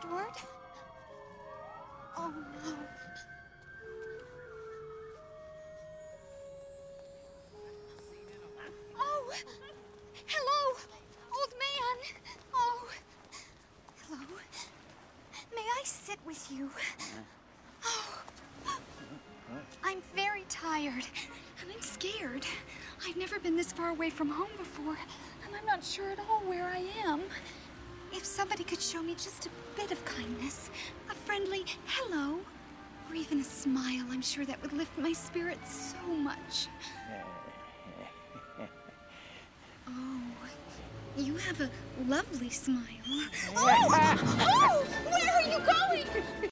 Edward? Oh, no. Oh! Hello, old man. Oh. Hello. May I sit with you? Oh. I'm very tired, and I'm scared. I've never been this far away from home before, and I'm not sure at all where I am. If somebody could show me just a bit of kindness, a friendly hello, or even a smile, I'm sure that would lift my spirits so much. Oh, you have a lovely smile. Oh! Oh! Where are you going?